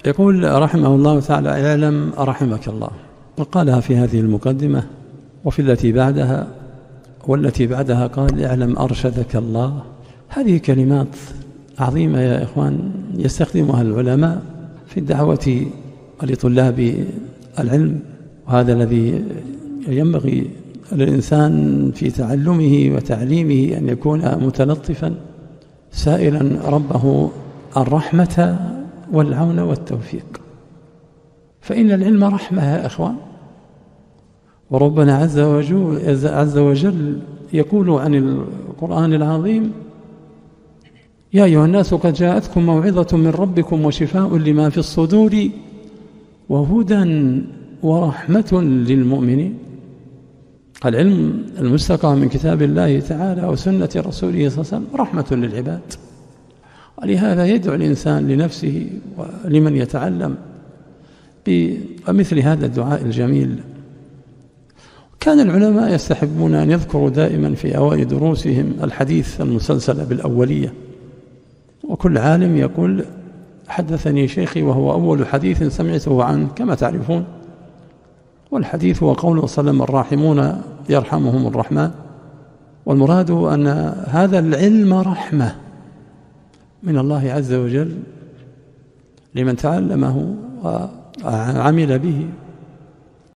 يقول رحمه الله تعالى: اعلم رحمك الله. وقالها في هذه المقدمة، وفي التي بعدها والتي بعدها قال: اعلم أرشدك الله. هذه كلمات عظيمة يا إخوان يستخدمها العلماء في الدعوة لطلاب العلم، وهذا الذي ينبغي للإنسان في تعلمه وتعليمه أن يكون متلطفا سائلا ربه الرحمة والعون والتوفيق، فإن العلم رحمة يا إخوان. وربنا عز وجل يقول عن القرآن العظيم: يا أيها الناس قد جاءتكم موعظة من ربكم وشفاء لما في الصدور وهدى ورحمة للمؤمنين. العلم المستقى من كتاب الله تعالى وسنة رسوله صلى الله عليه وسلم رحمة للعباد، ولهذا يدعو الإنسان لنفسه ولمن يتعلم بمثل هذا الدعاء الجميل. كان العلماء يستحبون أن يذكروا دائما في أوائل دروسهم الحديث المسلسل بالأولية، وكل عالم يقول: حدثني شيخي، وهو أول حديث سمعته عنه كما تعرفون. والحديث هو قوله صلى الله عليه وسلم: الراحمون يرحمهم الرحمن. والمراد أن هذا العلم رحمة من الله عز وجل لمن تعلمه وعمل به.